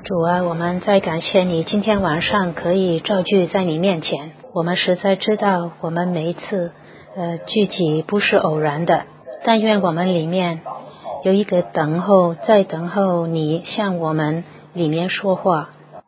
主啊，我们再感谢你今天晚上可以召聚在你面前。我们实在知道我们每一次聚集不是偶然的，但愿我们里面有一个等候，在等候你向我们里面说话，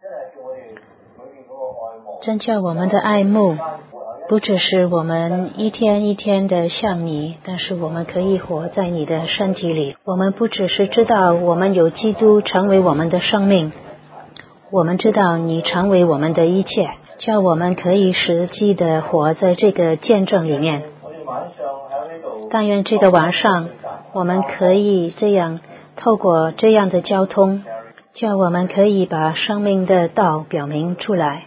真叫我们的爱慕不只是我们一天一天的向你，但是我们可以活在你的身体里。我们不只是知道我们有基督成为我们的生命，我们知道你成为我们的一切，叫我们可以实际的活在这个见证里面。但愿这个晚上我们可以这样透过这样的交通，叫我们可以把生命的道表明出来，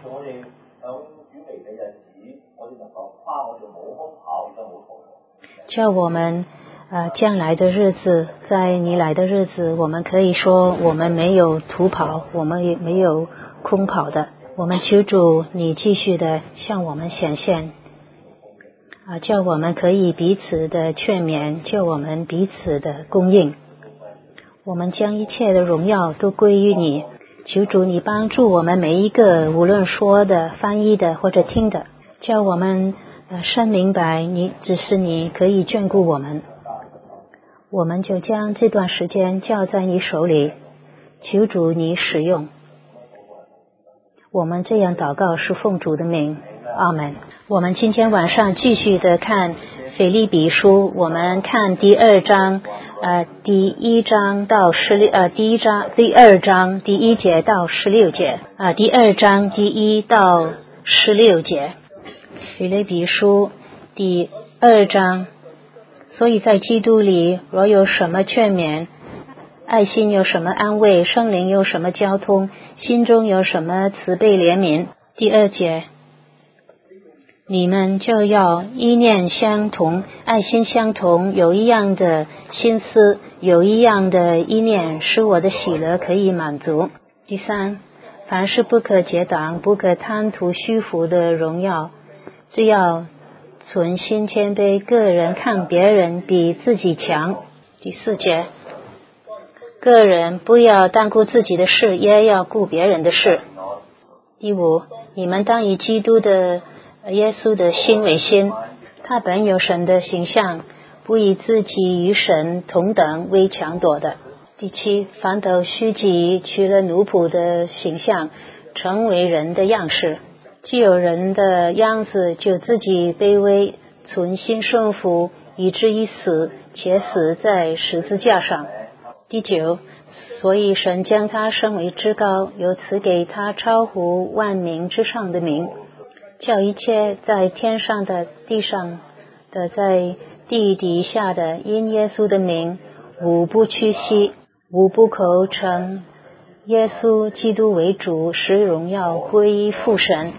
叫我们将来的日子，在你来的日子，我们可以说我们没有徒跑，我们也没有空跑的。我们求主你继续的向我们显现叫我们可以彼此的劝勉，叫我们彼此的供应。我们将一切的荣耀都归于你，求主你帮助我们每一个，无论说的、翻译的或者听的，叫我们深明白你只是你可以眷顾我们。我们就将这段时间交在你手里，求主你使用。我们这样祷告是奉主的名，阿们。我们今天晚上继续的看腓立比书，我们看第二章第一章到第二章第一节到16节第二章第1到16节，腓立比书第二章。所以在基督里，若有什么劝勉，爱心有什么安慰，圣灵有什么交通，心中有什么慈悲怜悯。第2节，你们就要意念相同，爱心相同，有一样的心思，有一样的意念，使我的喜乐可以满足。第3，凡事不可结党，不可贪图虚浮的荣耀，只要存心谦卑，个人看别人比自己强。第4节，个人不要单顾自己的事，也要顾别人的事。第5，你们当以基督的耶稣的心为心，他本有神的形象，不以自己与神同等为强夺的。第7，反倒虚己，取了奴仆的形象，成为人的样式。既有人的样子，就自己卑微，存心顺服，以至于死，且死在十字架上。第9，所以神将他升为至高，又赐给他超乎万民之上的名，叫一切在天上的、地上的、在地底下的，因耶稣的名，无不屈膝，无不口称耶稣基督为主，使荣耀归于父神。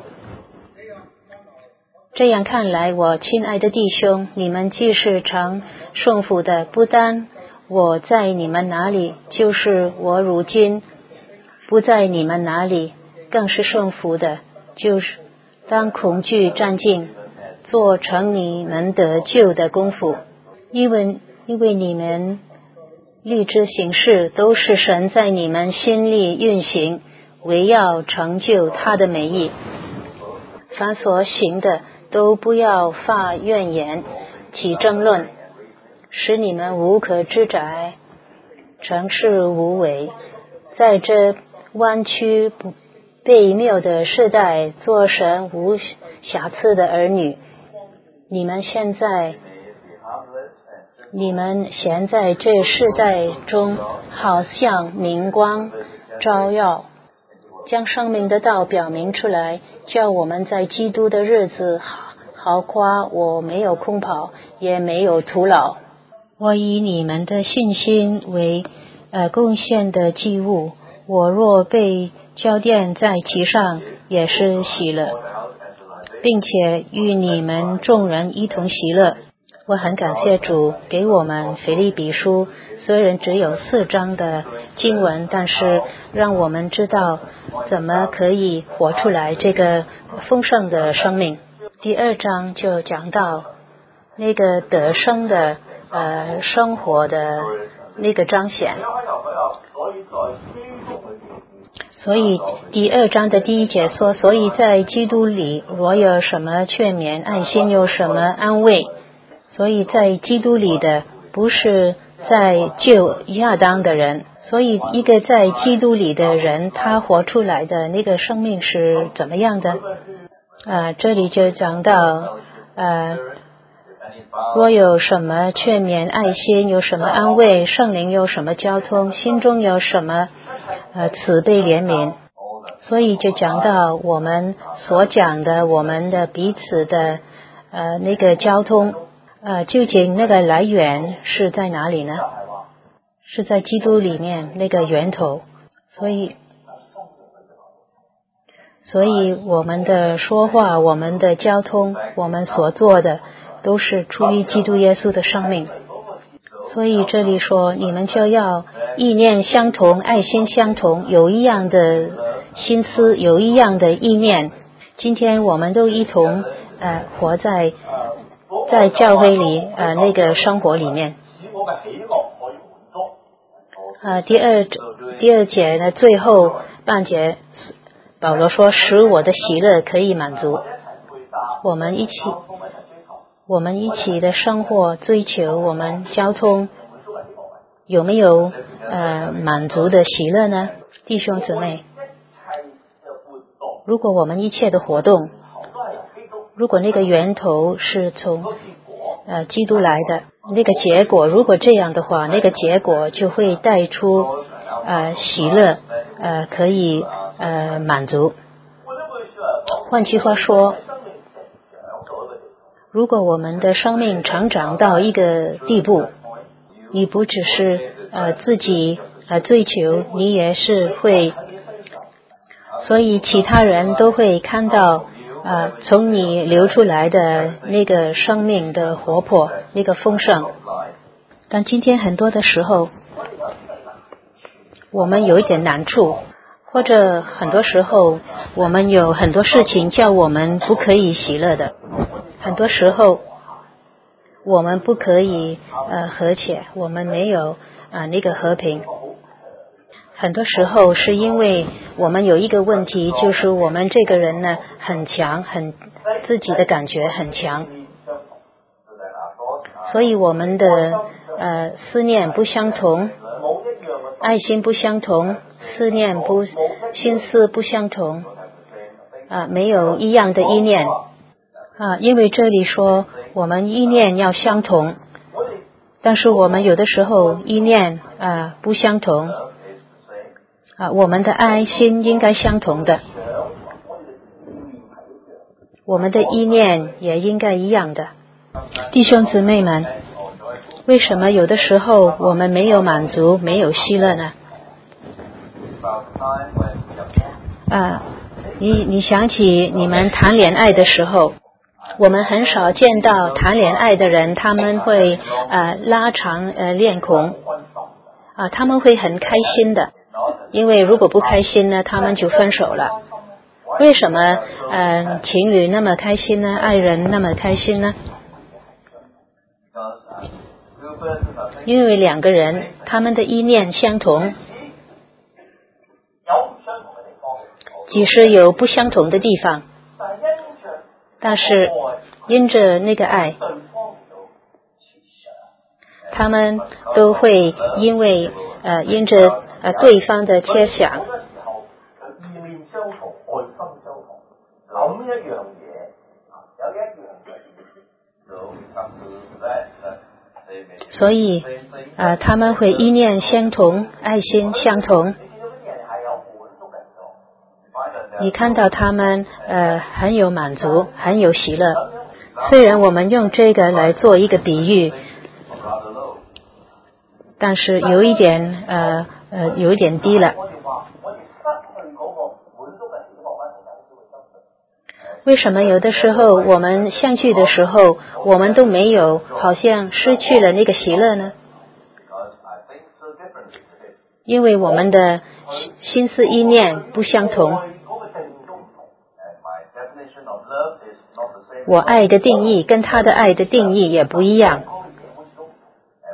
这样看来，我亲爱的弟兄，你们既是常顺服的，不单我在你们哪里，就是我如今不在你们哪里，更是顺服的，就是当恐惧战兢，做成你们得救的功夫。因为你们立志行事，都是神在你们心里运行，为要成就他的美意。凡所行的，都不要发怨言，起争论，使你们无可指摘，成事无为。在这弯曲悖谬的世代，做神无瑕疵的儿女。你们现在这世代中，好像明光照耀，将生命的道表明出来，叫我们在基督的日子豪夸我没有空跑，也没有徒劳。我以你们的信心为贡献的祭物，我若被交奠在其上，也是喜乐，并且与你们众人一同喜乐。我很感谢主给我们腓立比书，虽然只有4章的经文，但是让我们知道怎么可以活出来这个丰盛的生命。第2章就讲到那个得生的生活的那个彰显。 所以第2章的第1节说，所以在基督里我有什么劝勉，爱心有什么安慰。所以在基督里的不是在旧亚当的人，所以一个在基督里的人，他活出来的那个生命是怎么样的？这里就讲到若有什么劝勉，爱心有什么安慰，圣灵有什么交通，心中有什么慈悲怜悯。所以就讲到我们所讲的我们的彼此的那个交通究竟那个来源是在哪里呢？是在基督里面那个源头。所以我们的说话，我们的交通，我们所做的都是出于基督耶稣的生命。所以这里说，你们就要意念相同，爱心相同，有一样的心思，有一样的意念。今天我们都一同活在教会里那个生活里面。第二节的最后半节，保罗说，使我的喜乐可以满足。我们一起的生活追求，我们交通有没有满足的喜乐呢？弟兄姊妹，如果我们一切的活动，如果那个源头是从基督来的，那个结果如果这样的话，那个结果就会带出喜乐可以满足。换句话说，如果我们的生命成长到一个地步，你不只是自己追求，你也是会，所以其他人都会看到从你流出来的那个生命的活泼，那个丰盛。但今天很多的时候，我们有一点难处，或者很多时候我们有很多事情叫我们不可以喜乐的，很多时候我们不可以和谐，我们没有那个和平。很多时候是因为我们有一个问题，就是我们这个人呢很强，自己的感觉很强，所以我们的思念不相同，爱心不相同，心思不相同，没有一样的意念因为这里说我们意念要相同，但是我们有的时候意念不相同我们的爱心应该相同的，我们的意念也应该一样的。弟兄姊妹们，为什么有的时候我们没有满足，没有喜乐呢？你想起你们谈恋爱的时候，我们很少见到谈恋爱的人他们会拉长脸孔他们会很开心的，因为如果不开心呢，他们就分手了。为什么情侣那么开心呢？爱人那么开心呢？因为两个人他们的意念相同，即使有不相同的地方，但是因着那个爱，他们都会因着对方的切想，所以他们会意念相同，爱心相同。你看到他们很有满足，很有喜乐。虽然我们用这个来做一个比喻，但是有一点低了。为什么有的时候我们相聚的时候，我们都没有，好像失去了那个喜乐呢？因为我们的心思意念不相同。我爱的定义跟他的爱的定义也不一样，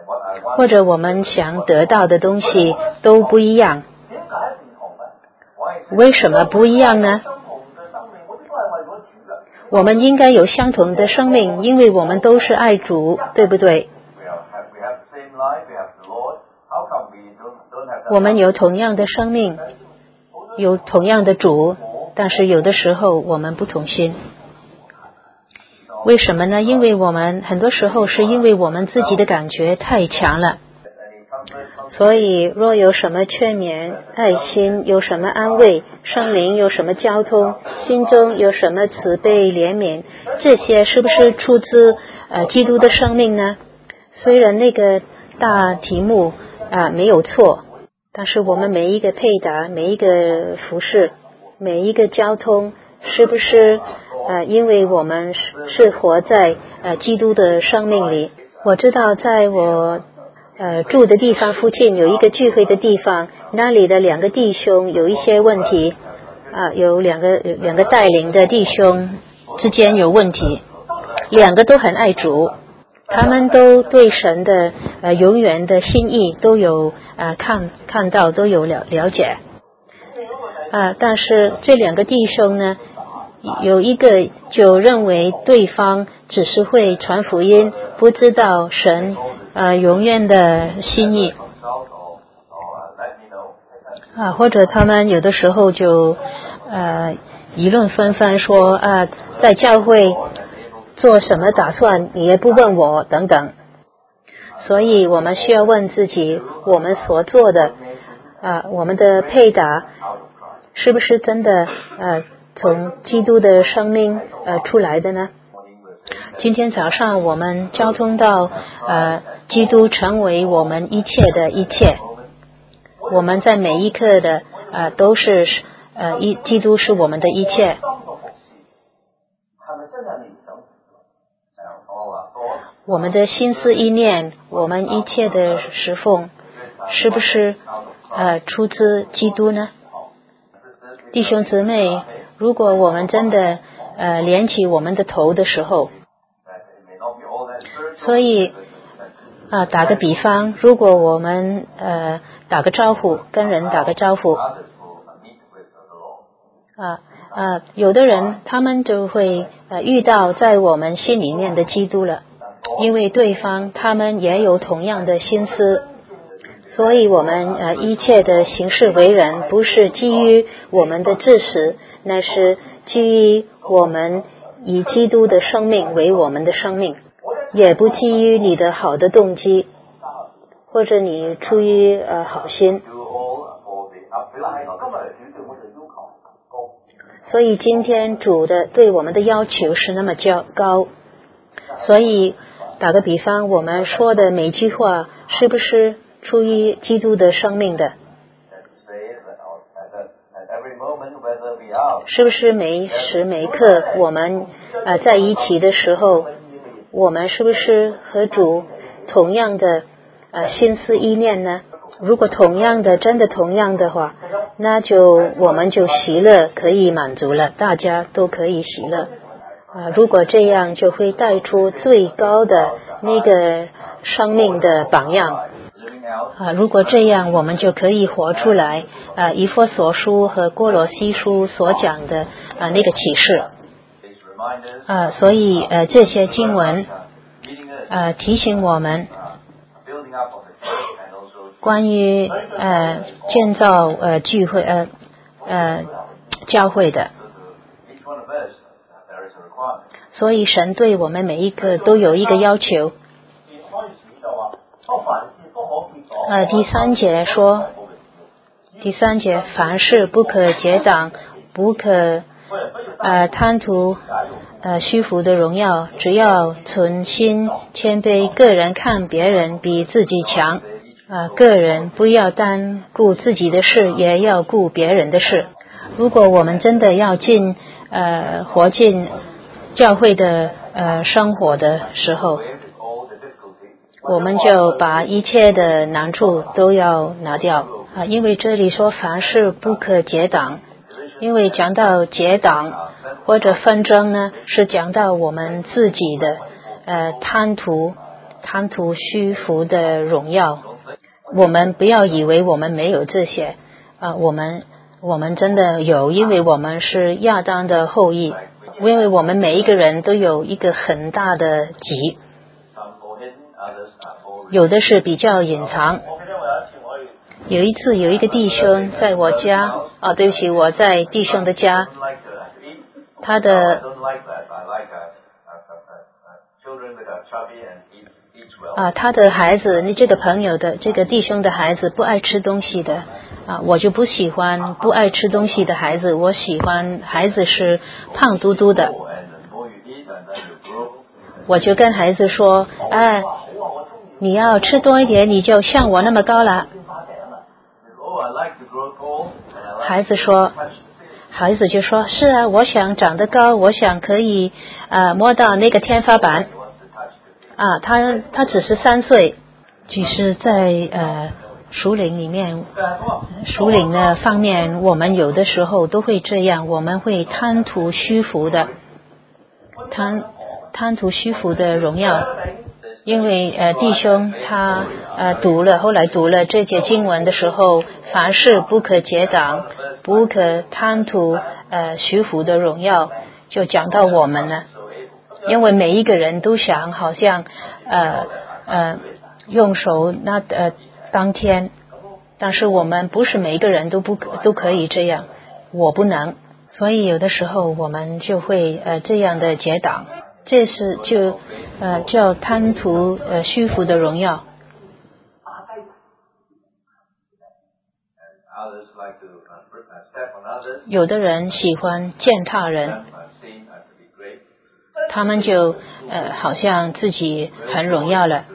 或者我们想得到的东西都不一样。 为什么不一样呢？我们应该有相同的生命，因为我们都是爱主，对不对？我们有同样的生命，有同样的主，但是有的时候我们不同心。为什么呢？因为我们很多时候是因为我们自己的感觉太强了。所以若有什么劝勉，爱心有什么安慰，圣灵有什么交通，心中有什么慈悲怜悯，这些是不是出自基督的生命呢？虽然那个大题目没有错，但是我们每一个配搭，每一个服饰，每一个交通，是不是因为我们是活在基督的生命里？我知道在我住的地方附近有一个聚会的地方，那里的两个弟兄有一些问题有两个带领的弟兄之间有问题，两个都很爱主，他们都对神的永远的心意都有看到，都有了解但是这两个弟兄呢，有一个就认为对方只是会传福音，不知道神永远的心意或者他们有的时候就议论纷纷说在教会做什么打算你也不问我等等。所以我们需要问自己，我们所做的我们的配搭是不是真的从基督的生命出来的呢？今天早上我们交通到基督成为我们一切的一切，我们在每一刻的都是基督是我们的一切。我们的心思意念，我们一切的侍奉，是不是出自基督呢？弟兄姊妹，如果我们真的连起我们的头的时候，所以打个比方，如果我们打个招呼，跟人打个招呼有的人他们就会遇到在我们心里面的基督了，因为对方他们也有同样的心思，所以我们一切的行事为人不是基于我们的知识，那是基于我们以基督的生命为我们的生命，也不基于你的好的动机，或者你出于好心。所以今天主的对我们的要求是那么高，所以打个比方，我们说的每句话是不是出于基督的生命的？是不是每时每刻我们在一起的时候，我们是不是和主同样的心思意念呢？如果真的同样的话，那我们就喜乐可以满足了，大家都可以喜乐如果这样就会带出最高的那个生命的榜样如果这样我们就可以活出来以弗所书和哥罗西书所讲的那个启示所以这些经文提醒我们关于建造聚会教会的，所以神对我们每一个都有一个要求第三节凡事不可结党，不可贪图虚浮的荣耀，只要存心谦卑，个人看别人比自己强个人不要单顾自己的事，也要顾别人的事。如果我们真的要活进教会的生活的时候，我们就把一切的难处都要拿掉因为这里说凡事不可结党，因为讲到结党或者纷争呢，是讲到我们自己的贪图虚浮的荣耀。我们不要以为我们没有这些我我们真的有，因为我们是亚当的后裔，因为我们每一个人都有一个很大的己，有的是比较隐藏。有一次有一个弟兄在我家，对不起，我在弟兄的家，他的他的孩子，你这个朋友的这个弟兄的孩子不爱吃东西的我就不喜欢不爱吃东西的孩子，我喜欢孩子是胖嘟嘟的。我就跟孩子说，你要吃多一点，你就像我那么高了。孩子就说，是啊，我想长得高，我想可以摸到那个天花板。他只是3岁。其实在属灵里面，属灵的方面，我们有的时候都会这样，我们会贪图虚浮的，贪图虚浮的荣耀。因为弟兄他后来读了这节经文的时候，凡事不可结党，不可贪图虚浮的荣耀，就讲到我们呢。因为每一个人都想好像用手当天，但是我们不是每一个人都可以这样，我不能，所以有的时候我们就会这样的结党，这是叫贪图虚浮的荣耀。有的人喜欢践踏人，他们就好像自己很荣耀了。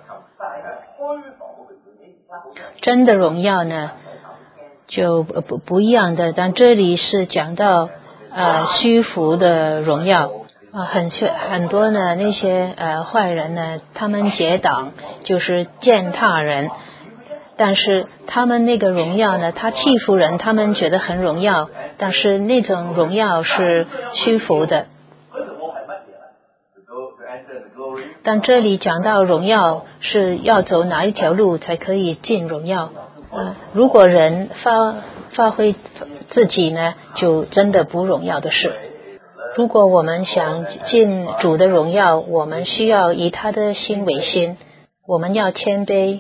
真的荣耀呢就不一样的，但这里是讲到虚浮的荣耀很多呢那些坏人呢，他们结党就是践踏人，但是他们那个荣耀呢，他欺负人，他们觉得很荣耀，但是那种荣耀是虚浮的。但这里讲到荣耀是要走哪一条路才可以进荣耀如果人发挥自己呢，就真的不荣耀的事。如果我们想进主的荣耀，我们需要以他的心为心，我们要谦卑，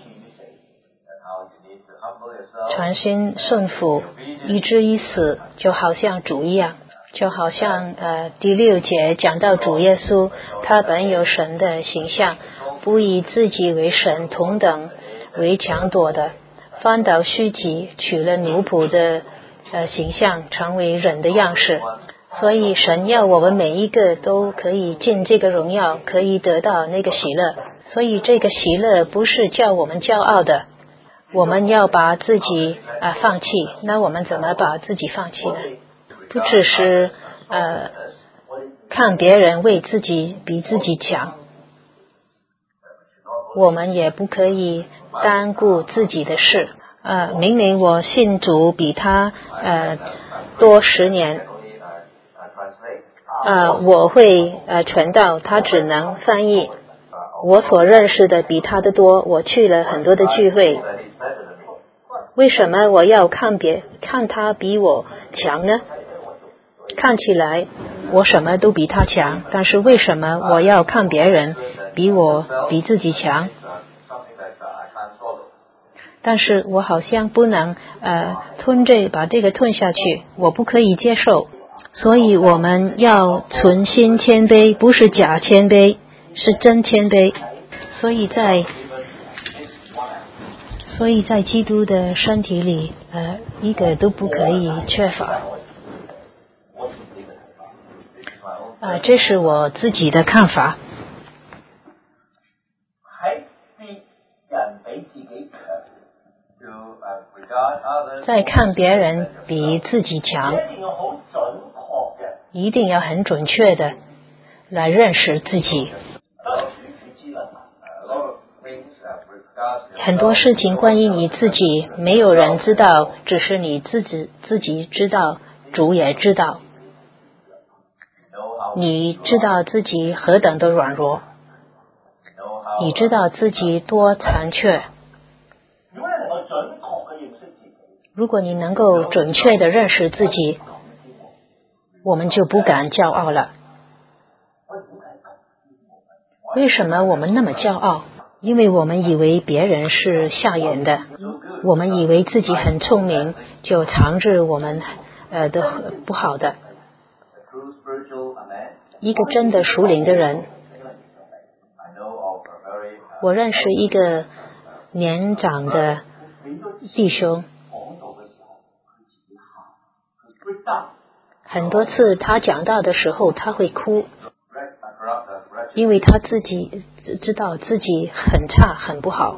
全心顺服，以至于死，就好像主一样。就好像第6节讲到主耶稣，他本有神的形象，不以自己为神同等为强夺的，反倒虚己，取了奴仆的形象，成为人的样式。所以神要我们每一个都可以进这个荣耀，可以得到那个喜乐。所以这个喜乐不是叫我们骄傲的，我们要把自己放弃。那我们怎么把自己放弃呢？不只是看别人为自己比自己强，我们也不可以单顾自己的事。明明我信主比他多10年，我会传道，他只能翻译。我所认识的比他的多，我去了很多的聚会。为什么我要看他比我强呢？看起来我什么都比他强，但是为什么我要看别人比自己强？但是我好像不能把这个吞下去，我不可以接受。所以我们要存心谦卑，不是假谦卑，是真谦卑。所以在基督的身体里一个都不可以缺乏。这是我自己的看法。在看别人比自己强，一定要很准确的来认识自己。很多事情关于你自己，没有人知道，只是你自己知道，主也知道。你知道自己何等的软弱，你知道自己多残缺。 如果你能够准确地认识自己，我们就不敢骄傲了。为什么我们那么骄傲？因为我们以为别人是下眼的，我们以为自己很聪明，就藏着我们的不好的。一个真的属灵的人，我认识一个年长的弟兄，很多次他讲到的时候他会哭，因为他自己知道自己很差很不好。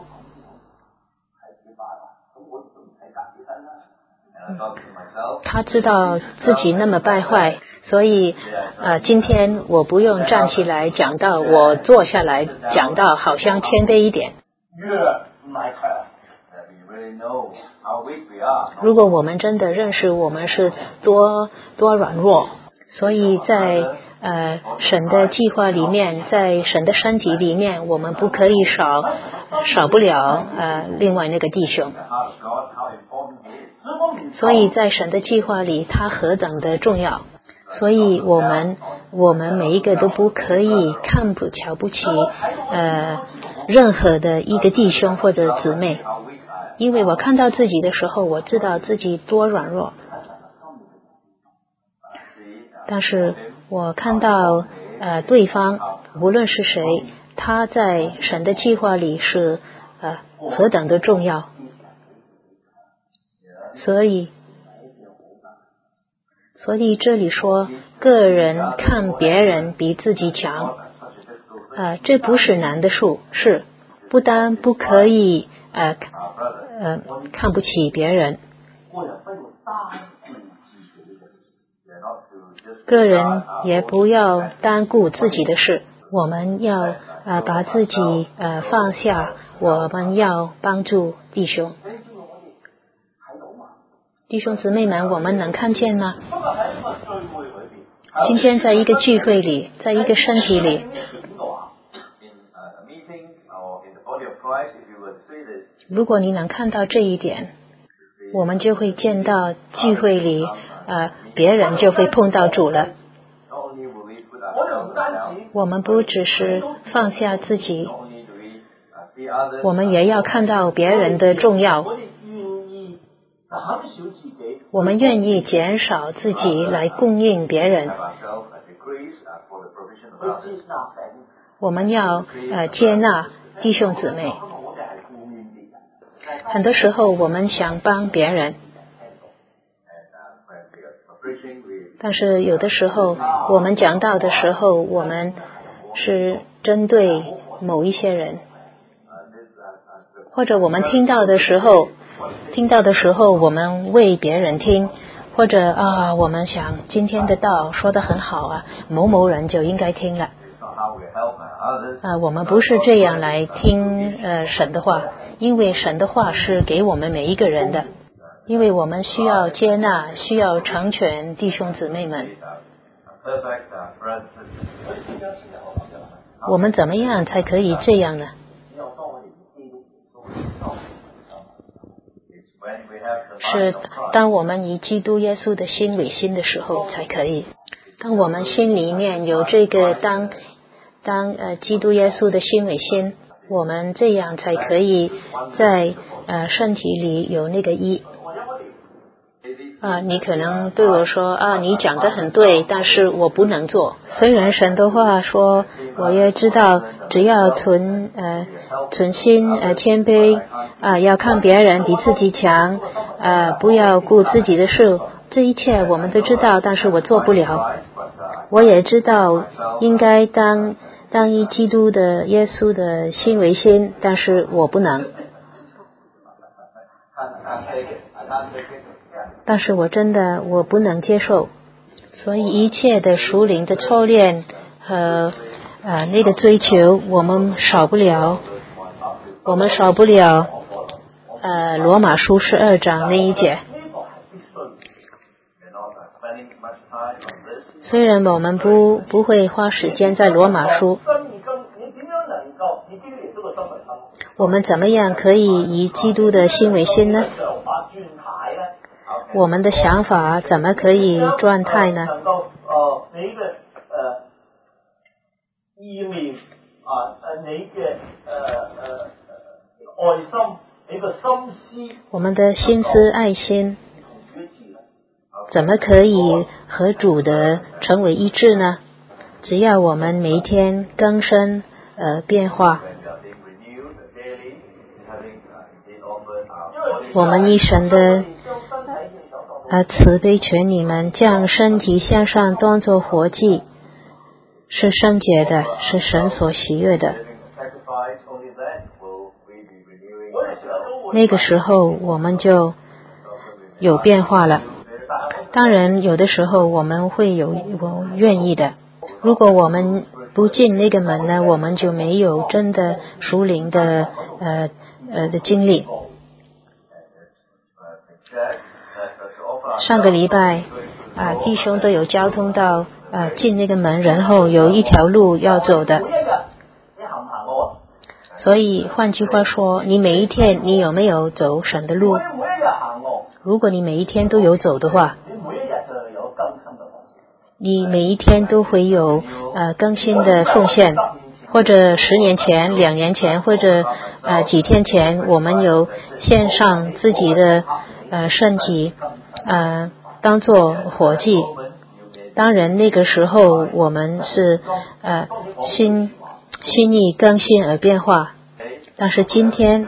他知道自己那么败坏，所以今天我不用站起来讲道，我坐下来讲道，好像谦卑一点。如果我们真的认识我们是多软弱，所以在神的计划里面，在神的身体里面，我们不可以少不了另外那个弟兄。所以在神的计划里，他何等的重要。所以我们每一个都不可以瞧不起任何的一个弟兄或者姊妹，因为我看到自己的时候，我知道自己多软弱。但是我看到对方无论是谁，他在神的计划里是何等的重要。所以这里说个人看别人比自己强，这不是难的事，是不但不可以看不起别人，个人也不要单顾自己的事，我们要把自己放下，我们要帮助弟兄姊妹们，我们能看见吗？今天在一个聚会里，在一个身体里，如果你能看到这一点，我们就会见到聚会里别人就会碰到主了。我们不只是放下自己，我们也要看到别人的重要。我们愿意减少自己来供应别人，我们要接纳弟兄姊妹。很多时候我们想帮别人，但是有的时候我们讲道的时候，我们是针对某一些人，或者我们听到的时候我们为别人听，或者我们想今天的道说得很好某某人就应该听了我们不是这样来听神的话，因为神的话是给我们每一个人的，因为我们需要接纳，需要成全弟兄姊妹们。我们怎么样才可以这样呢？是当我们以基督耶稣的心为心的时候才可以。当我们心里面有这个当基督耶稣的心为心，我们这样才可以在身体里有那个一。你可能对我说你讲得很对，但是我不能做。虽然神的话说，我也知道只要存心谦卑要看别人比自己强不要顾自己的事，这一切我们都知道，但是我做不了。我也知道应该当以基督的耶稣的心为心，但是我不能。但是我不能接受，所以一切的属灵的操练和那个追求，我们少不了罗马书12章那一节。虽然我们不会花时间在罗马书，我们怎么样可以以基督的心为心呢？ 我们的想法怎么可以转态呢？ 意念你嘅愛心，你個心思， 我們的心思愛心怎麼可以和主的成為一致呢？只要我們每一天更新變化，我們一神的慈悲權你們將身體獻上當作活祭，是聖潔的，是神所喜悅的。那個時候我們就有變化了。當然有的時候我們會有願意的，如果我們不進那個門呢，我們就沒有真的屬靈的經歷。上個禮拜弟兄都有交通到進那個門，然後有一條路要走的。所以換句話說，你每一天你有沒有走神的路？如果你每一天都有走的話，你每一天都會有更新的奉獻，或者10年前、2年前，或者幾天前，我們有獻上自己的身體當作活祭。當然那個時候我們是心意更新而變化。但是今天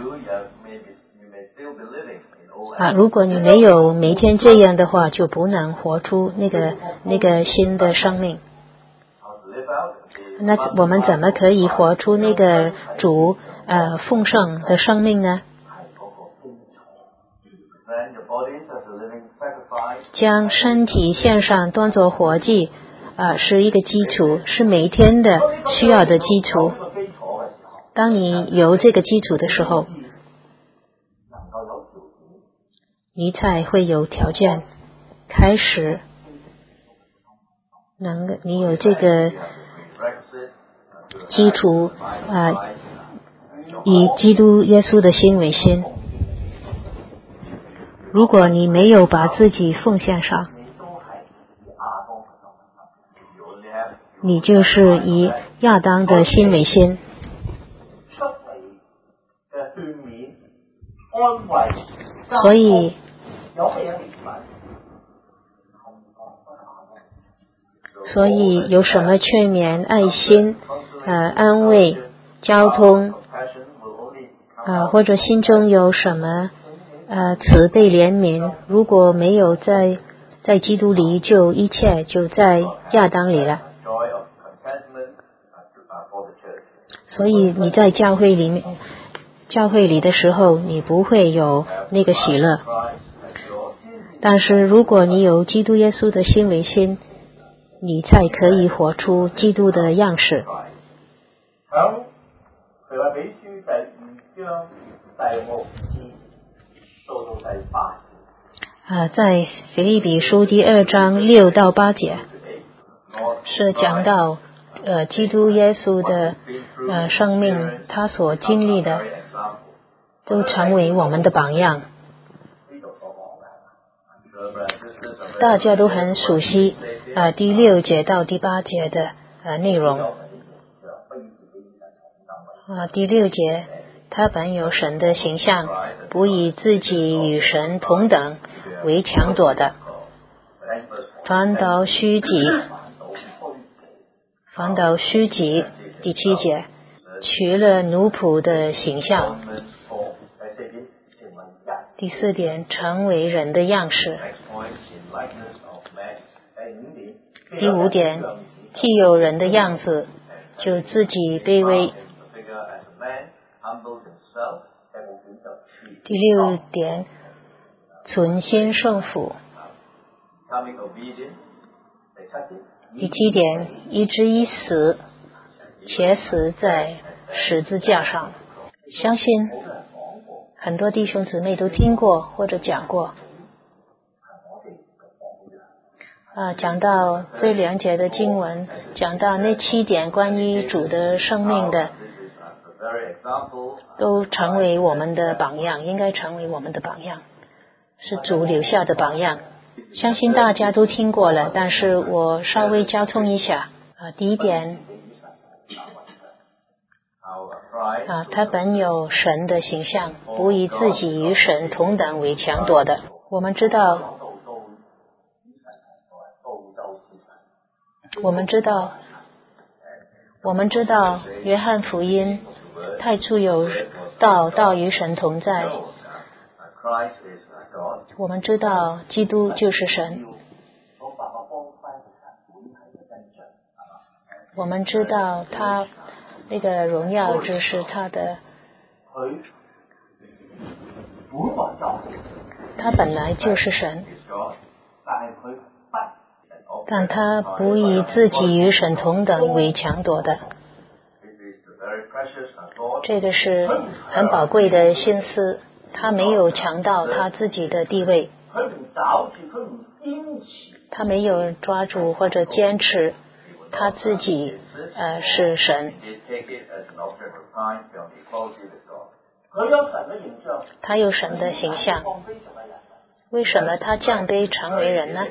如果你沒有每天這樣的話，就不能活出那個新的生命。那我們怎麼可以活出那個主豐盛的生命呢？將身體獻上當作活祭是一個基礎，是每一天的需要的基礎。當你有這個基礎的時候，你才會有條件開始你有這個基礎以基督耶穌的心為心。如果你沒有把自己奉獻上，你就是以亞當的心為心。所以有什麼勸勉、愛心、安慰、交通或者心中有什麼慈悲憐憫，如果沒有在基督裡，就一切就在亞當裡了。所以你在教會裡的時候，你不會有那個喜樂。但是如果你有基督耶穌的心為心，你才可以活出基督的樣式。在腓立比書第2章6到8節是講到基督耶穌的生命，他所經歷的都成為我們的榜樣。大家都很熟悉第6節到第8節的內容。第6節，他本有神的形象，不以自己與神同等為強奪的，反倒虛己。第7節，取了奴僕的形象。第4點，成為人的樣式。第5點，既有人的樣子，就自己卑微。第6點，存心受苦。第7點，以至於死，且死在十字架上。相信很多弟兄姊妹都聽過或者講過。講到這2節的經文，講到那7點關於主的生命的，都成為我們的榜樣，應該成為我們的榜樣。 是主留下的榜样。相信大家都听过了，但是我稍微交通一下。第一点，他本有神的形象，不以自己与神同等为强夺的。我们知道约翰福音太初有道，道与神同在。我们知道基督就是神。我们知道他那个荣耀就是他的，他本来就是神，但他不以自己与神同等为强夺的。这个是很宝贵的心思，他没有强调他自己的地位，他没有抓住或者坚持他自己是神。他有神的形象，为什么他降卑成为人呢？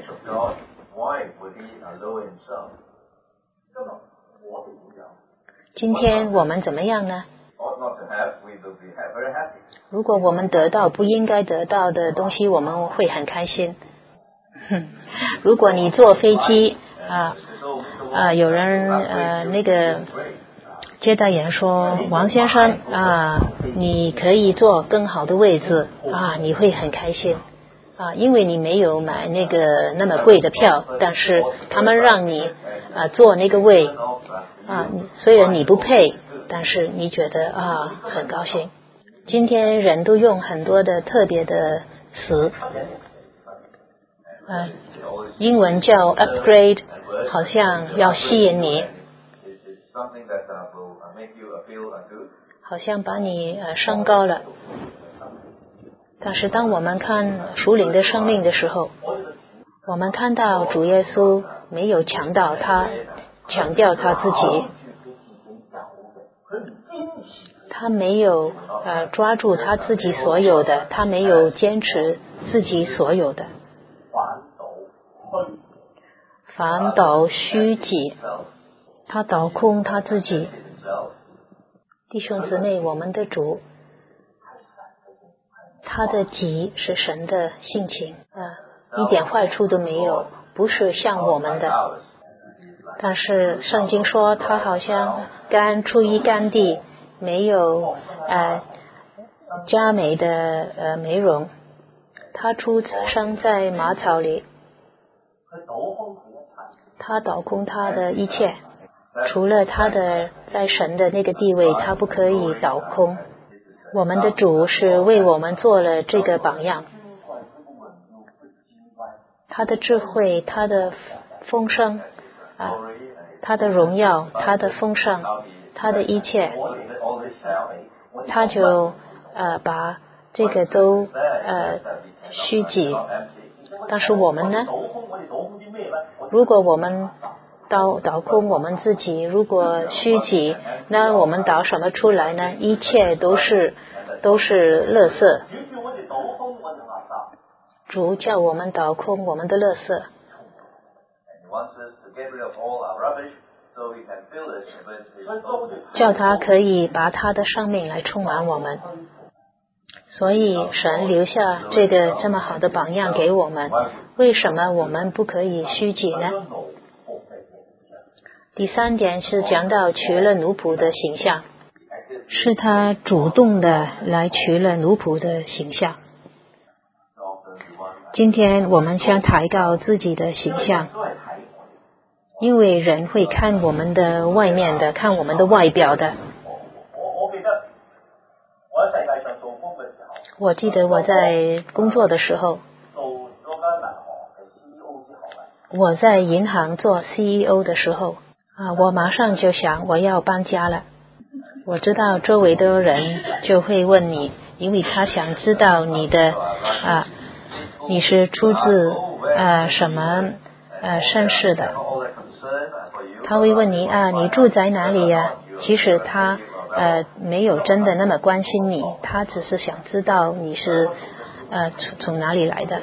今天我们怎么样呢？如果我们得到不应该得到的东西，我们会很开心。如果你坐飞机有人那个接待员说，王先生你可以坐更好的位置你会很开心因为你没有买那个那么贵的票，但是他们让你坐那个位虽然你不配，但是你觉得很高兴。今天人都用很多的特别的词英文叫 upgrade， 好像要吸引你，好像把你升高了。但是当我们看属灵的生命的时候，我们看到主耶稣没有强调他自己，他没有抓住他自己所有的，他没有坚持自己所有的，反倒虚己，他倒空他自己。弟兄姊妹，我们的主他的己是神的性情一点坏处都没有，不是像我们的。但是圣经说他好像出于干地，没有佳美的美容。他出生在马槽里，他倒空他的一切，除了他的在神的那个地位，他不可以倒空。我们的主是为我们做了这个榜样，他的智慧，他的丰盛他的荣耀，他的丰盛，他的一切，他就把这个都虚己。但是我们呢，如果我们倒空我们自己，如果虚己，那我们倒什么出来呢？一切都是垃圾。主叫我们倒空我们的垃圾，叫他可以把他的生命来充满我们。所以神留下这个这么好的榜样给我们，为什么我们不可以虚己呢？第三点是讲到取了奴仆的形象，是他主动的来取了奴仆的形象。今天我们想抬高自己的形象，因为人会看我们的外面的，看我们的外表的。我记得我在工作的时候，我在银行做 CEO 的时候我马上就想我要搬家了。我知道周围的人就会问你，因为他想知道你的你是出自什么身世的。他会问你你住在哪里呀？其实他没有真的那么关心你，他只是想知道你是从哪里来的。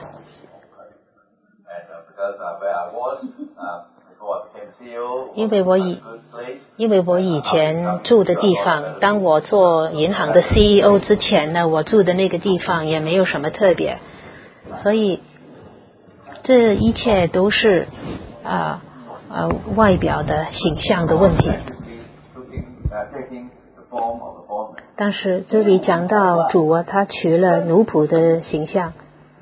因为我以前住的地方，当我做银行的 CEO 之前呢，我住的那个地方也没有什么特别，所以这一切都是外表的形象的问题。但是这里讲到主啊，他取了奴仆的形象，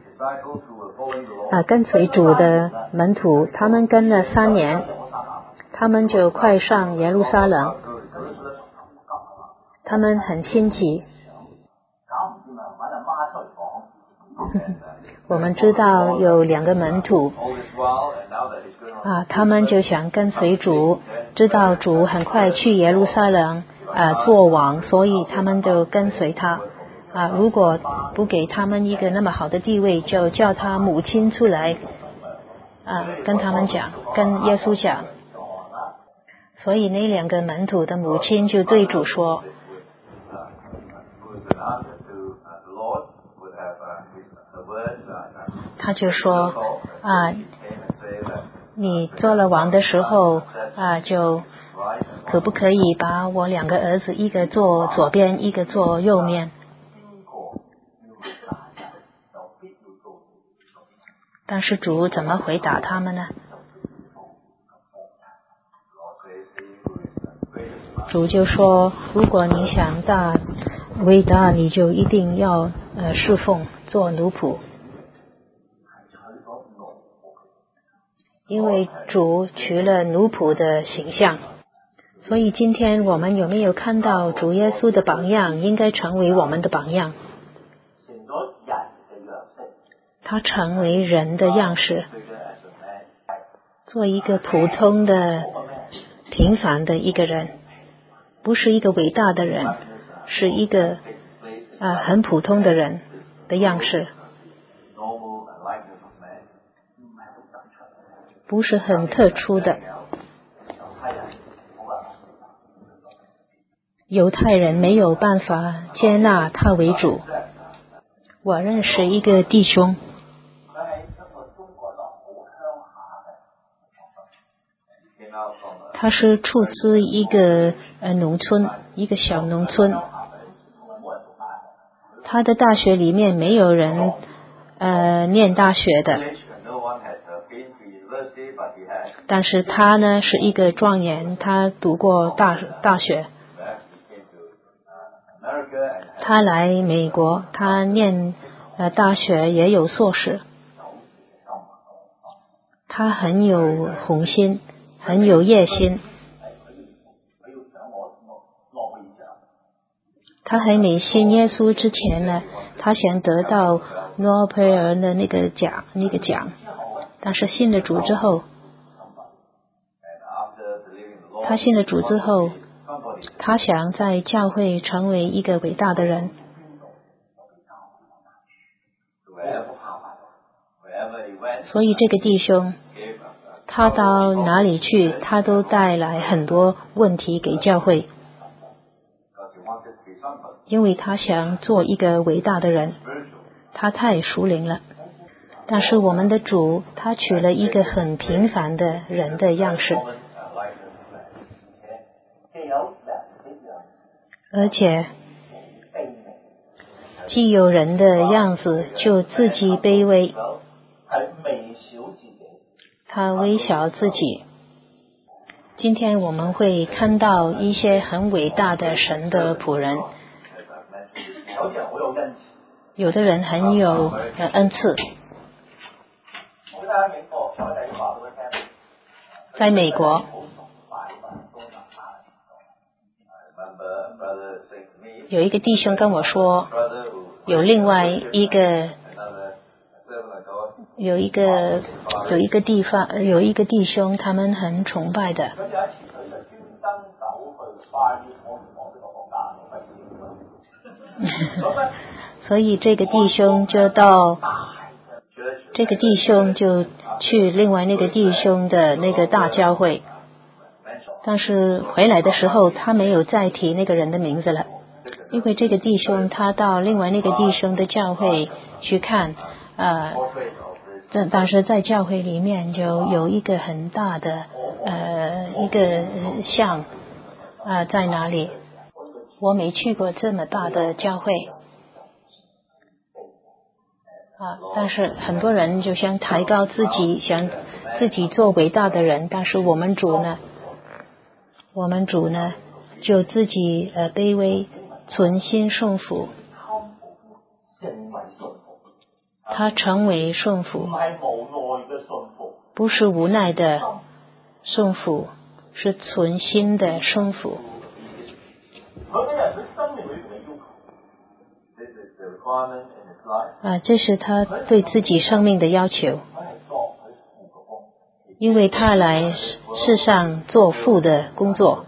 跟随主的门徒，他们跟了3年，他们就快上耶路撒冷，他们很心急。我们知道有2个门徒他们就想跟随主，知道主很快去耶路撒冷做王，所以他们就跟随他如果不给他们一个那么好的地位，就叫他母亲出来跟他们讲，跟耶稣讲。所以那2个门徒的母亲就对主说，他就说你做了王的时候就可不可以把我2个儿子，一个坐左边，一个坐右面。但是主怎么回答他们呢？主就说，如果你想伟大，你就一定要侍奉，做奴仆。因为主取了奴仆的形象，所以今天我们有没有看到主耶稣的榜样，应该成为我们的榜样。他成为人的样式，做一个普通的平凡的一个人，不是一个伟大的人，是一个很普通的人的样式，不是很特殊的。犹太人没有办法接纳他为主。我认识一个弟兄，他是出自一个农村，一个小农村。他的大学里面没有人念大学的，但是他呢是一个状元，他读过大学。他来美国，他念大学也有硕士。他很有宏心，很有野心。他还没信耶稣之前呢，他想得到诺贝尔的那个奖，但是信了主之后，他想在教会成为一个伟大的人。所以这个弟兄，他到哪里去，他都带来很多问题给教会，因为他想做一个伟大的人，他太属灵了。但是我们的主，他取了一个很平凡的人的样式，而且既有人的样子，就自己卑微，他微小自己。今天我们会看到一些很伟大的神的仆人，有的人很有恩赐。在美国有一个弟兄跟我说，有另外一个弟兄，他们很崇拜的。所以这个弟兄就去另外那个弟兄的那个大教会，但是回来的时候他没有再提那个人的名字了，因为这个弟兄他到另外那个弟兄的教会去看但是在教会里面就有一个很大的一个像在哪里？我没去过这么大的教会但是很多人就想抬高自己，想自己做伟大的人，但是我们主呢就自己卑微，存心顺服，他成为顺服，不是无奈的顺服，是存心的顺服。这是他对自己生命的要求，因为他来世上做父的工作。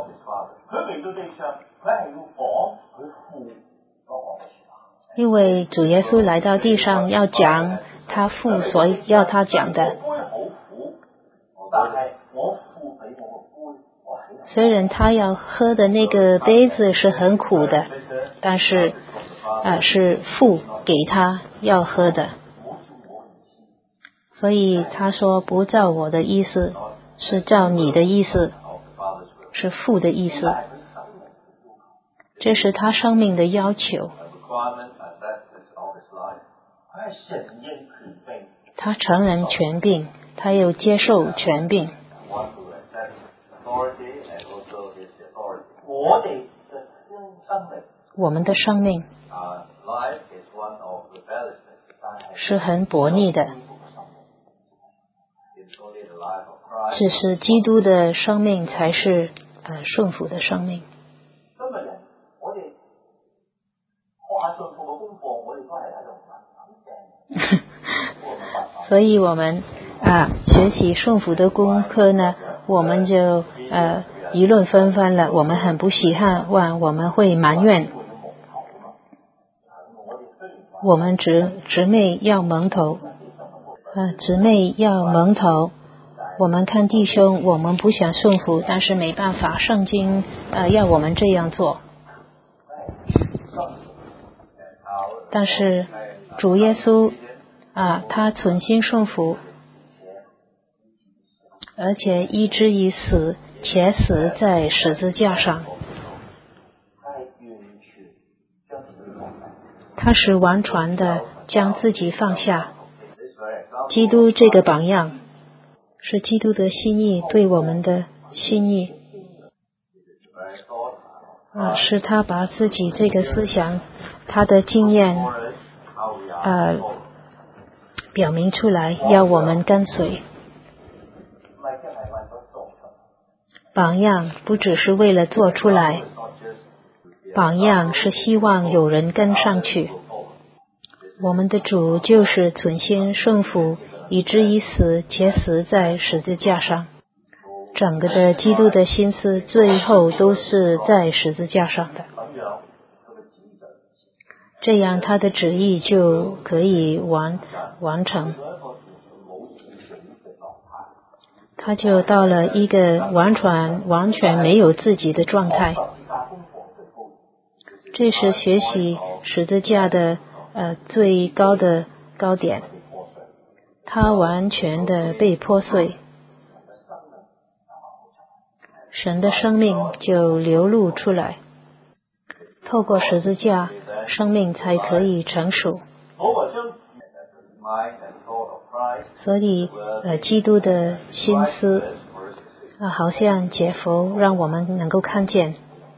因为主耶稣来到地上要讲他父所要他讲的。虽然他要喝的那个杯子是很苦的，但是是父给他要喝的。所以他说不照我的意思，是照你的意思，是父的意思。这是他生命的要求。他承认权柄，他又接受权柄。我们的生命是很薄逆的，只是基督的生命才是顺服的生命。所以我们学习顺服的功课呢，我们就议论纷纷了，我们很不喜欢，我们会埋怨。我们姊妹要蒙头，姊妹要蒙头。我们看弟兄，我们不想顺服，但是没办法，圣经要我们这样做。但是主耶稣他存心顺服，而且以至于死，且死在十字架上。他是完全的将自己放下。基督这个榜样是基督的心意，对我们的心意是他把自己这个思想，他的经验表明出来，要我们跟随。榜样不只是为了做出来，榜样是希望有人跟上去。我们的主就是存心顺服，以至于死，且死在十字架上。整个的基督的心思最后都是在十字架上的，这样他的旨意就可以完成。他就到了一个完全没有自己的状态。这是学习十字架的最高的高点。他完全的被破碎，神的生命就流露出来。透过十字架，生命才可以成熟。所以基督的心思好像解佛，让我们能够看见。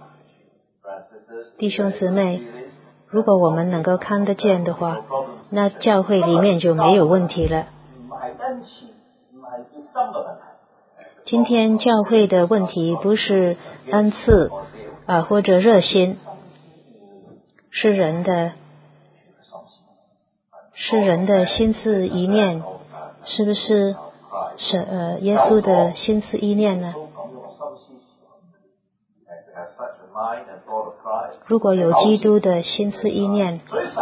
弟兄姊妹，如果我们能够看得见的话，那教会里面就没有问题了。今天教会的问题不是恩赐或者热心，是人的心思意念，是不是耶稣的心思意念呢？如果有基督的心思意念，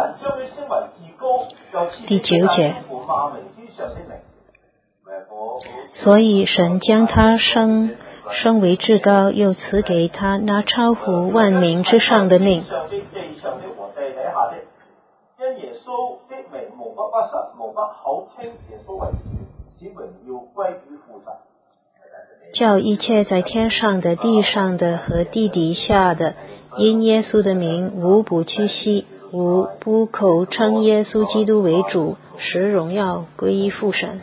第9节，所以神将他升为至高，又赐给他那超乎万民之上的命。 歸於父神。 叫一切在天上的、地上的和地底下的，因耶稣的名，无不屈膝，无不口称耶稣基督为主，使荣耀歸於父神。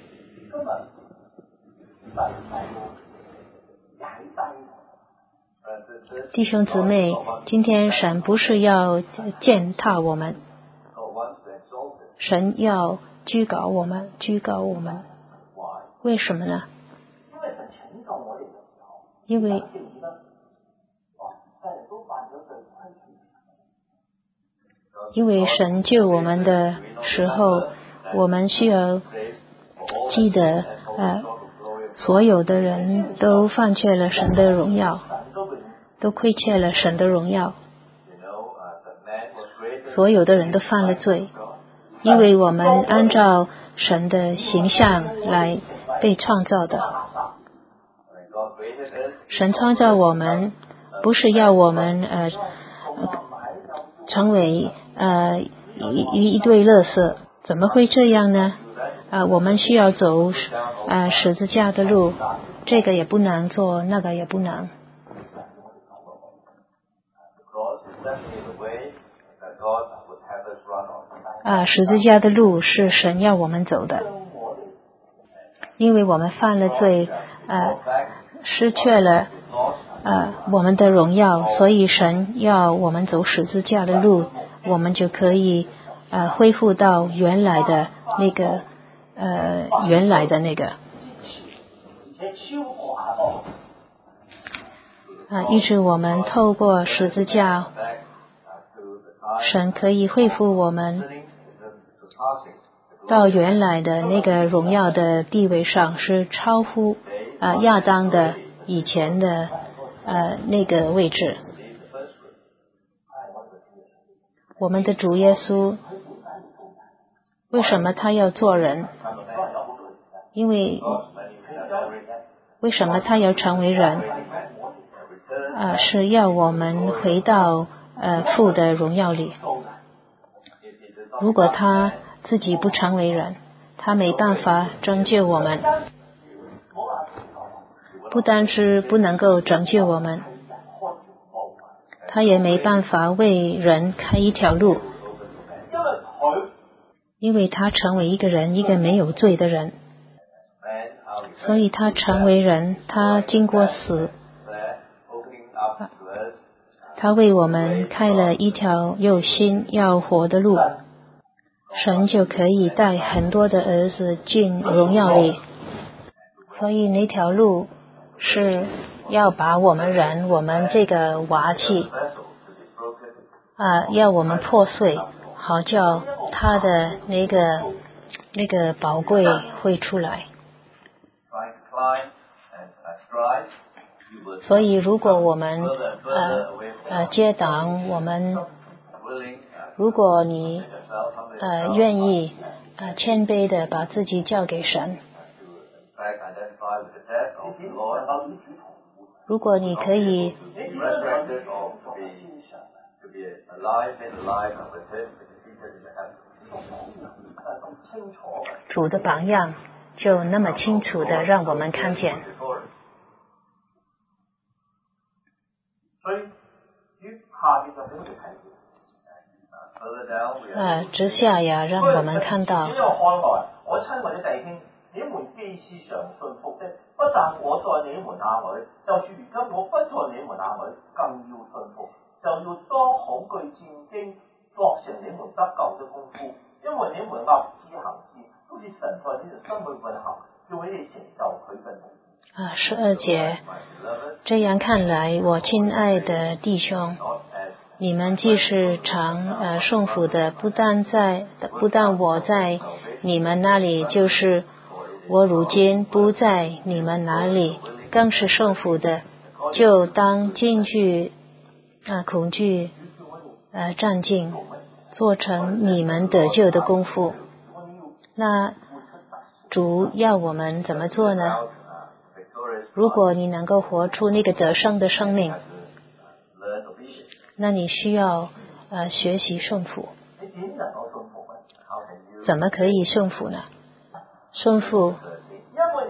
弟兄姊妹，今天神不是要践踏我们，神要居高我们，为什么呢？因为神救我们的时候，我们需要记得所有的人都犯却了神的荣耀，都亏欠了神的荣耀，所有的人都犯了罪，因为我们按照神的形象来被创造的。神创造我们不是要我们成为一堆垃圾，怎么会这样呢？我们需要走十字架的路，这个也不能做，那个也不能。十字架的路是神要我们走的，因为我们犯了罪，失去了我们的荣耀，所以神要我们走十字架的路，我们就可以恢复到原来的那个一直我们透过十字架，神可以恢复我们到原来的那个荣耀的地位上，是超乎亚当的以前的那个位置。我们的主耶稣为什么他要做人？为什么他要成为人？是要我们回到父的荣耀里。如果他自己不成为人，他没办法拯救我们，不单是不能够拯救我们，他也没办法为人开一条路，因为他成为一个人，一个没有罪的人，所以他成为人，他经过死，他为我们开了一条又新要活的路，神就可以带很多的儿子进荣耀里。所以那条路是要把我们人，我们这个瓦器要我们破碎，好叫他的那个宝贵会出来。所以如果我们接挡我们，如果你愿意谦卑的把自己交给神，如果你可以主的榜样就那么清楚的让我们看见。之下呀，让我們看到。 我親愛的弟兄，你們既是常信服的，不但我在你們那裏，就是如今我不在你們那裏，更要信服，就要當恐懼戰兢，作成你們得救的功夫，因為你們立志行事，好似神在你哋心裏運行，叫你哋成就佢嘅名。 12節，這樣看來，我親愛的弟兄，你們既是常順服的，不但我在你們那裡，就是我如今不在你們那裡，更是順服的，就當驚懼恐懼戰兢，做成你們得救的功夫。那主要我們怎麼做呢？如果你能夠活出那個得勝的生命，那你需要學習順服。怎麼可以順服呢？順服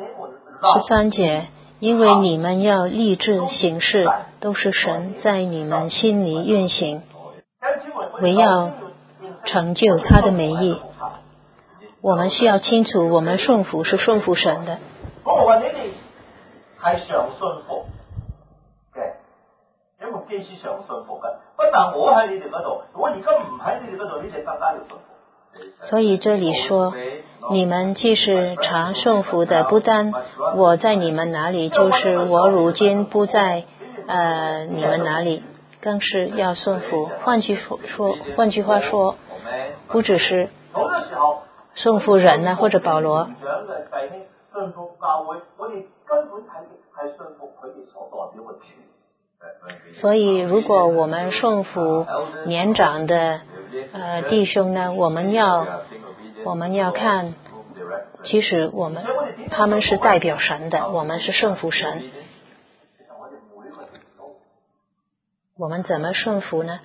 13节，因为你们要立志行事，都是神在你们心里运行，为要成就他的美意。我们需要清楚，我们顺服是顺服神的。 我話你哋係常信服嘅，因為基師常信服嘅。不但我喺你哋嗰度，我而家唔喺你哋嗰度，你哋更加要信服。 所以这里说，你们既是常顺服的，不单我在你们哪里，就是我如今不在你们哪里，更是要顺服。换句话说，不只是顺服人呢，或者保罗。 信服教會，我哋根本係信服佢哋所代表嘅主。 所以，如果我們順服年長的弟兄呢，我們要看，其實他們是代表神的，我們是順服神。我們怎麼順服呢？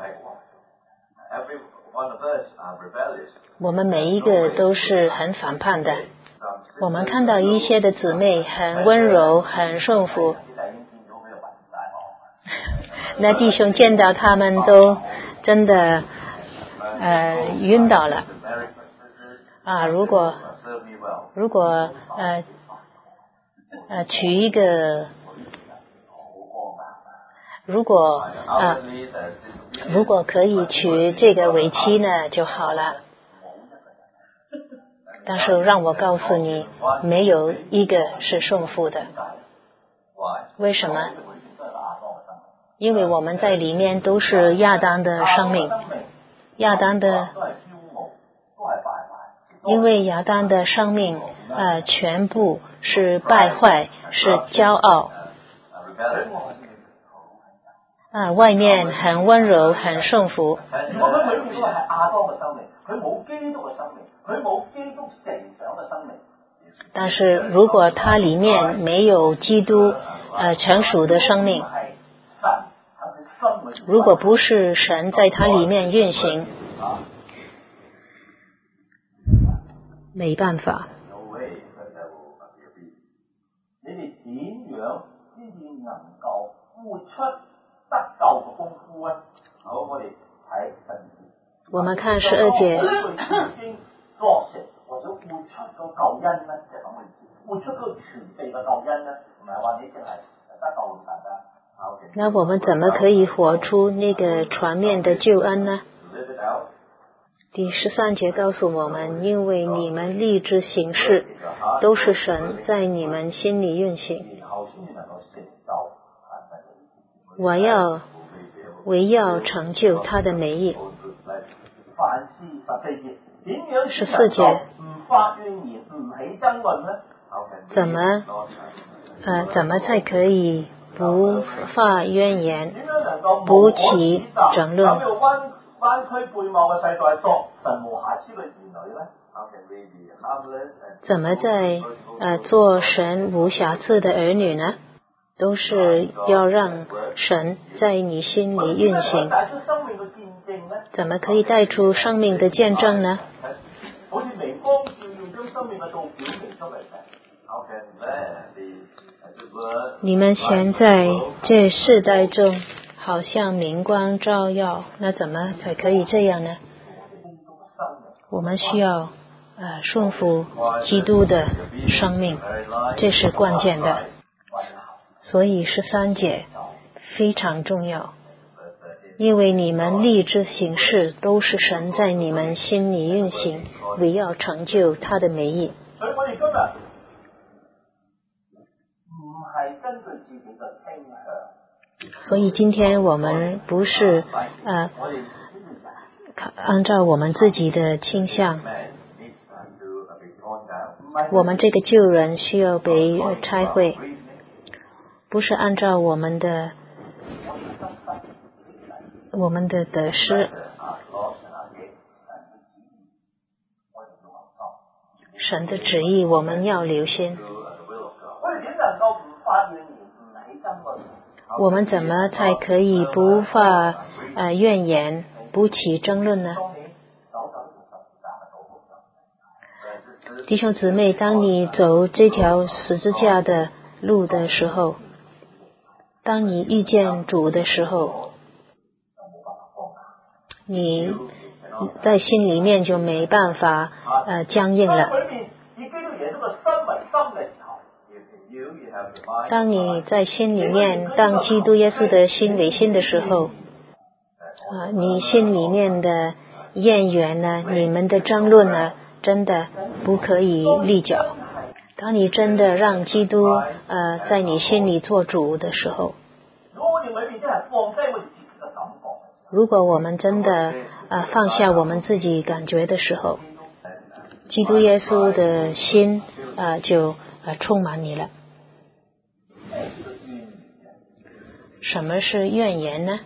我們每一個都是很反叛的。我們看到一些的姊妹很溫柔，很順服，那弟兄見到他們都真的暈倒了啊！如果娶一個，如果可以娶這個為妻呢就好了。但是讓我告訴你，沒有一個是順服的。為什麼？因為我們在裡面都是亞當的生命，因為亞當的生命全部是敗壞，是驕傲外面很溫柔，很順服。但是如果他裡面沒有基督成熟的生命，如果不是神在他裡面運行，沒辦法。你哋點樣先至能夠付出得救嘅功夫呢？好，我哋睇12節。我們看12節。作成或者活出個救恩咧，即係咁嘅意思。活出個全備嘅救恩咧，唔係話你淨係得救咁簡單。那我們怎麼可以活出那個全面的救恩呢？第13節告訴我們，因為你們立志行事，都是神在你們心裡運行。為要成就他的美意。14節，怎麼才可以不發怨言，不起爭論？怎麼在做神無瑕疵的兒女呢？都是要讓神在你心裡運行。怎麼可以帶出生命的見證呢？你們現在這世代中好像明光照耀，那怎麼才可以這樣呢？我們需要順服基督的生命，這是關鍵的。所以13節非常重要，因為你們立志行事，都是神在你們心裡運行，為要成就他的美意。所以我哋今日唔係根據自己嘅傾向。所以今天我們不是按照我們自己的傾向，我們這個舊人需要被拆毀，不是按照我們的得失。神的旨意我們要留心。我們怎麼才可以不發怨言，不起爭論呢？ 弟兄姊妹，当你走这条十字架的路的时候，当你遇见主的时候，你在心里面就没办法僵硬了。当你在心里面当基督耶稣的心为心的时候，你心里面的怨言呢，你们的争论呢，真的不可以立脚。当你真的让基督在你心里做主的时候，如果我们真的放下我们自己感觉的时候，基督耶稣的心就充满你了。什么是怨言呢？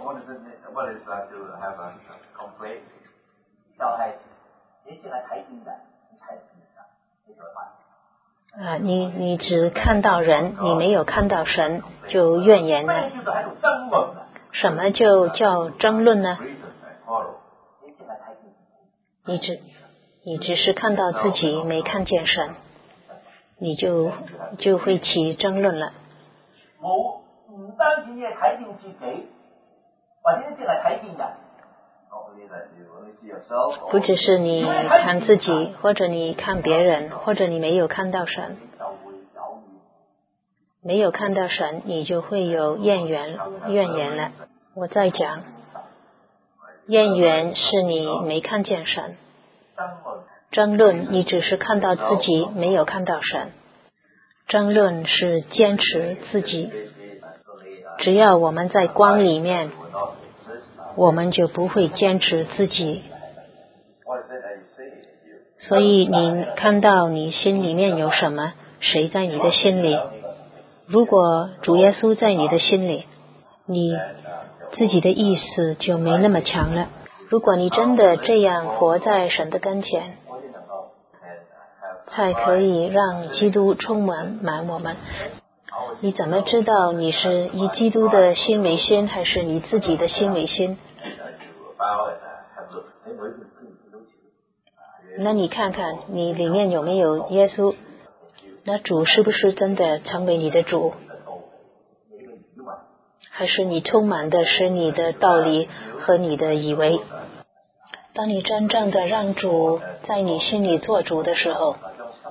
你只看到人，你没有看到神，就怨言了。什么就叫争论呢？你只是看到自己，没看见神，你就会起争论了。 唔單止你係睇見自己，或者淨係睇見人。 不只是你看自己，或者你看别人，或者你没有看到神。没有看到神，你就会有怨言了。我再讲，怨言是你没看见神，争论你只是看到自己，没有看到神。争论是坚持自己。只要我们在光里面，我们就不会坚持自己。所以你看到你心里面有什么，谁在你的心里？如果主耶稣在你的心里，你自己的意识就没那么强了。如果你真的这样活在神的跟前，才可以让基督充满我们。你怎么知道你是以基督的心为心，还是你自己的心为心？那你看看你里面有没有耶稣？那主是不是真的成为你的主？还是你充满的是你的道理和你的以为？当你真正的让主在你心里做主的时候，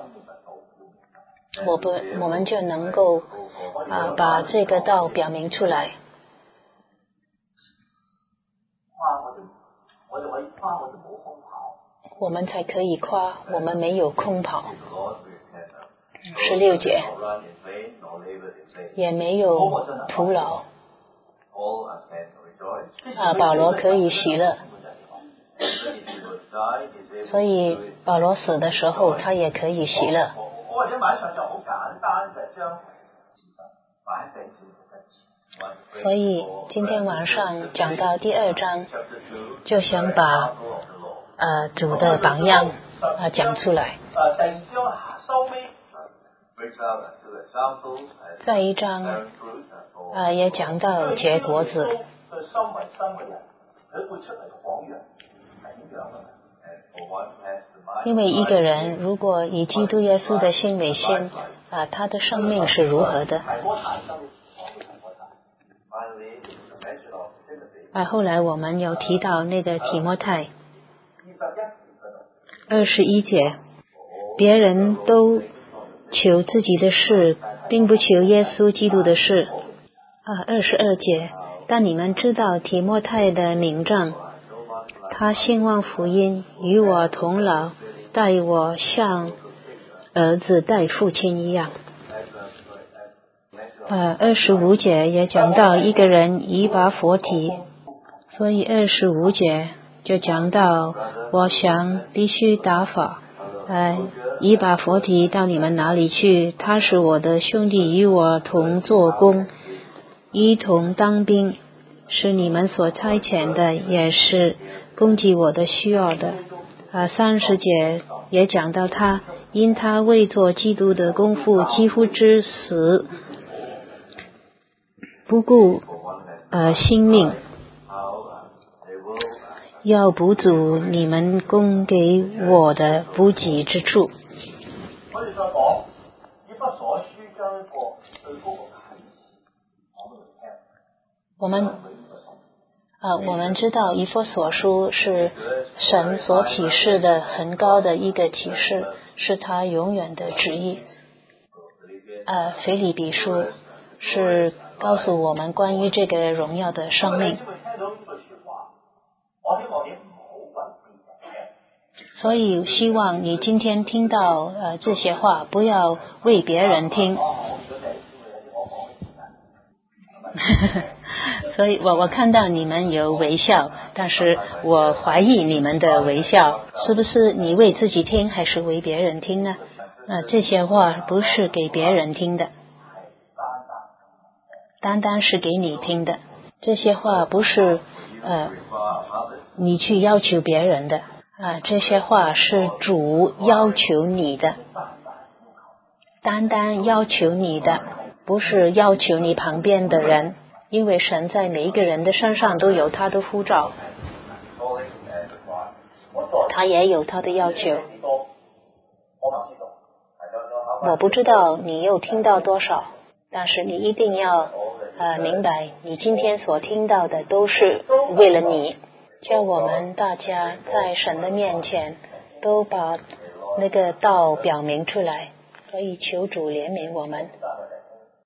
我们就能够把这个道表明出来。我们才可以夸我们没有空跑。16节，也没有徒劳。保羅可以喜樂，所以保羅死的時候他也可以喜樂。所以今天晚上講到第2章，就想把主的榜樣講出來。在1章也講到結果子。因為一個人如果以基督耶穌的心為心，他的生命是如何的？後來我們有提到那個提摩太21節，別人都求自己的事，並不求耶穌基督的事。22節，但你們知道提摩太的名證，他興旺福音，與我同勞，待我像兒子待父親一樣。25節也講到一個人一把火提，所以25節就講到我想必須打發一把佛提到你們哪裡去，他是我的兄弟，與我同做工，一同當兵，是你們所差遣的，也是供給我的需要的。30節也講到他，因他為做基督的功夫，幾乎至死，不顧性命，要補足你們供給我的不給之處。 所以再講，以弗所書將一個對嗰個啟示講俾佢聽。 我們知道以弗所書是神所啟示的很高的一個啟示，是他永遠的旨意。腓立比書是告訴我們關於這個榮耀的生命。所以希望你今天聽到這些話，不要為別人聽。所以我看到你們有微笑，但是我懷疑你們的微笑是不是你為自己聽還是為別人聽呢？這些話不是給別人聽的，單單是給你聽的。這些話不是你去要求別人的，這些話是主要求你的，單單要求你的，不是要求你旁邊的人。因為神在每一個人的身上都有他的呼召，他也有他的要求。我不知道你又聽到多少，但是你一定要明白，你今天所聽到的都是為了你。叫我們大家在神的面前都把那個道表明出來，所以求主憐憫我們。